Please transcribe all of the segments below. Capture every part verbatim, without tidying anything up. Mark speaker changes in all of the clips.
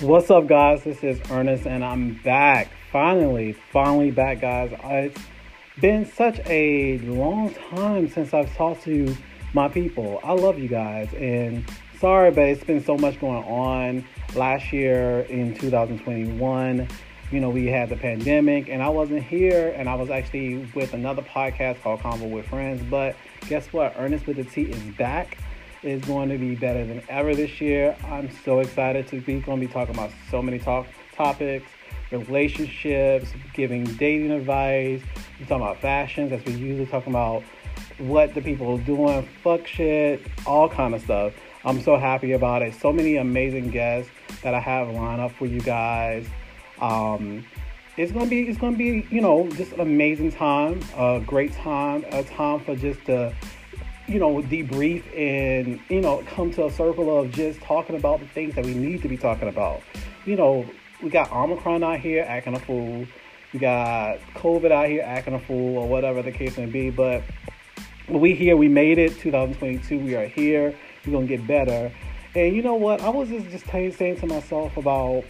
Speaker 1: What's up, guys? This is Ernest, and I'm back. Finally, finally back, guys. It's been such a long time since I've talked to my people. I love you guys, and sorry, but it's been so much going on. Last year in two thousand twenty-one, you know, we had the pandemic, and I wasn't here, and I was actually with another podcast called Convo with Friends. But guess what? Ernest with the T is back. Is going to be better than ever this year. I'm so excited to be going to be talking about so many talk topics, relationships, giving dating advice. We're talking about fashions, as we usually talking about what the people are doing, fuck shit, all kind of stuff. I'm so happy about it. So many amazing guests that I have lined up for you guys. Um, it's gonna be, it's gonna be, you know, just an amazing time, a great time, a time for just the. you know, debrief and, you know, come to a circle of just talking about the things that we need to be talking about. You know, we got Omicron out here acting a fool. We got COVID out here acting a fool, or whatever the case may be. But we here, we made it, two thousand twenty-two. We are here. We're going to get better. And you know what? I was just, just t- saying to myself about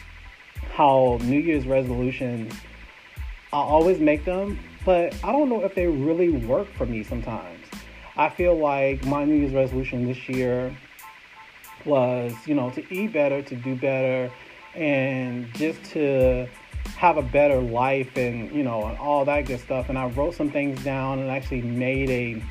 Speaker 1: how New Year's resolutions, I always make them, but I don't know if they really work for me sometimes. I feel like my New Year's resolution this year was, you know, to eat better, to do better, and just to have a better life and, you know, and all that good stuff. And I wrote some things down and actually made a,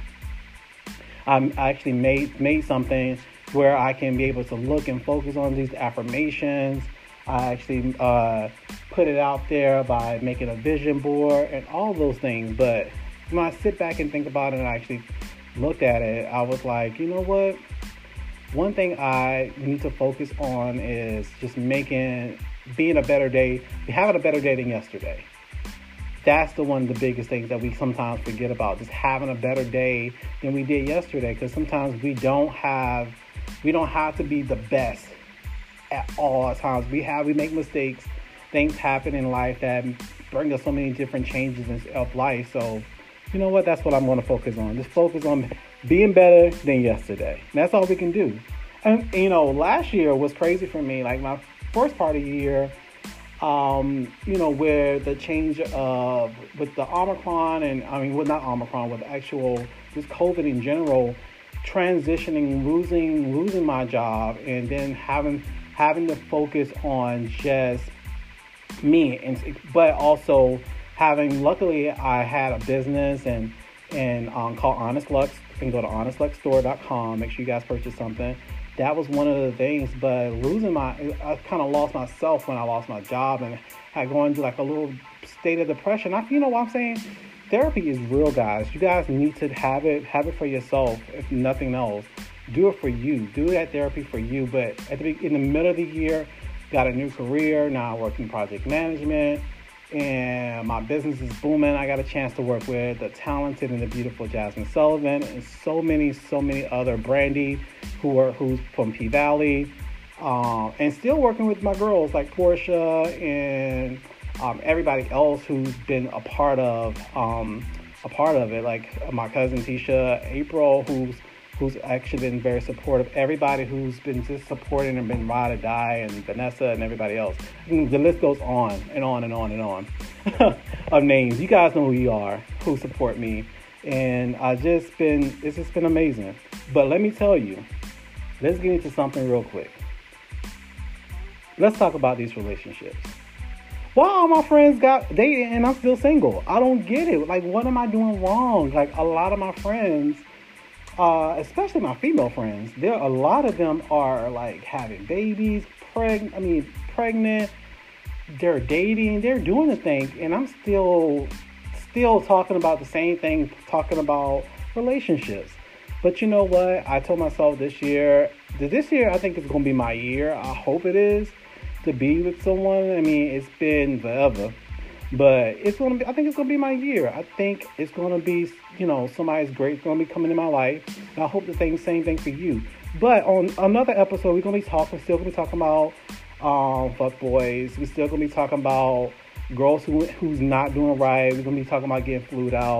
Speaker 1: I actually made, made something where I can be able to look and focus on these affirmations. I actually uh, put it out there by making a vision board and all those things. But when I sit back and think about it and I actually looked at it, I was like, you know what? One thing I need to focus on is just making, being a better day, having a better day than yesterday. That's the one of the biggest things that we sometimes forget about, just having a better day than we did yesterday. Because sometimes we don't have, we don't have to be the best at all times. We have, we make mistakes. Things happen in life that bring us so many different changes in, of life. So, you know what? That's what I'm going to focus on. Just focus on being better than yesterday. That's all we can do. And, you know, last year was crazy for me. Like my first part of the year, um, you know, where the change of, with the Omicron and, I mean, well, not Omicron, with actual, just COVID in general, transitioning, losing, losing my job, and then having, having to focus on just me, and but also having, luckily, I had a business and and um, called Honest Lux. You can go to honest lux store dot com. Make sure you guys purchase something. That was one of the things. But losing my, I kind of lost myself when I lost my job and had gone into like a little state of depression. I, you know what I'm saying? Therapy is real, guys. You guys need to have it, have it for yourself. If nothing else, do it for you. Do that therapy for you. But at the in the middle of the year, got a new career. Now I work in project management. And my business is booming. I got a chance to work with the talented and the beautiful Jasmine Sullivan and so many, so many other Brandy who are who's from P Valley, um, and still working with my girls like Portia and um, everybody else who's been a part of um, a part of it. Like my cousin Tisha, April, who's who's actually been very supportive. Everybody who's been just supporting and been ride or die, and Vanessa and everybody else. And the list goes on and on and on and on of names. You guys know who you are, who support me. And I just been, it's just been amazing. But let me tell you, let's get into something real quick. Let's talk about these relationships. Why all my friends got dating and I'm still single? I don't get it. Like, what am I doing wrong? Like, a lot of my friends, Uh, especially my female friends, there a lot of them are like having babies, preg- I mean pregnant. They're dating, they're doing the thing, and I'm still, still talking about the same thing, talking about relationships. But you know what? I told myself this year, that this year I think it's gonna be my year. I hope it is, to be with someone. I mean, it's been forever. But it's going to be, I think it's going to be my year. I think it's going to be, you know, somebody's great is going to be coming in my life. And I hope the same, same thing for you. But on another episode, we're going to be talking, still going to be talking about um, fuck boys. We're still going to be talking about girls who who's not doing right. We're going to be talking about getting flued out.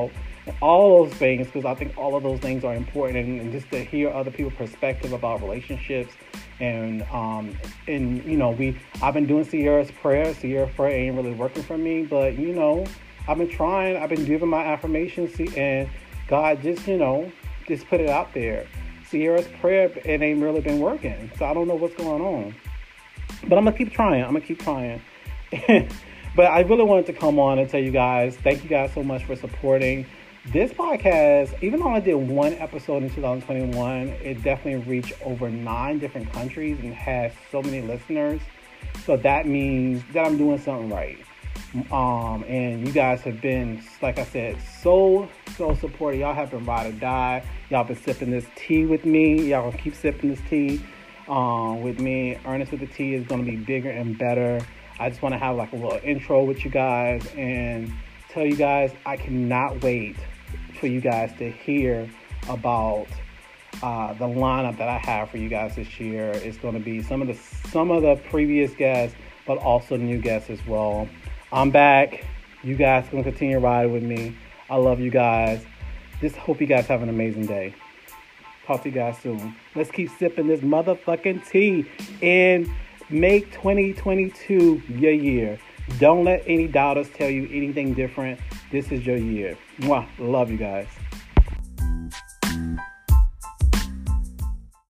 Speaker 1: all those things, because I think all of those things are important, and, and just to hear other people's perspective about relationships. And um and you know, we I've been doing Sierra's prayer. Sierra's prayer ain't really working for me, but you know, I've been trying. I've been giving my affirmations, and God just, you know, just put it out there. Sierra's prayer, it ain't really been working, so I don't know what's going on. But I'm gonna keep trying. I'm gonna keep trying. But I really wanted to come on and tell you guys, thank you guys so much for supporting this podcast. Even though I did one episode in two thousand twenty-one, it definitely reached over nine different countries and has so many listeners. So that means that I'm doing something right. Um, and you guys have been, like I said, so, so supportive. Y'all have been ride or die. Y'all been sipping this tea with me. Y'all gonna keep sipping this tea um, with me. Ernest with the Tea is gonna be bigger and better. I just want to have like a little intro with you guys and tell you guys I cannot wait for you guys to hear about uh, the lineup that I have for you guys this year. It's going to be some of the some of the previous guests, but also new guests as well. I'm back. You guys can continue to ride with me. I love you guys. Just hope you guys have an amazing day. Talk to you guys soon. Let's keep sipping this motherfucking tea and make twenty twenty-two your year. Don't let any doubters tell you anything different. This is your year. Mwah. Love you guys.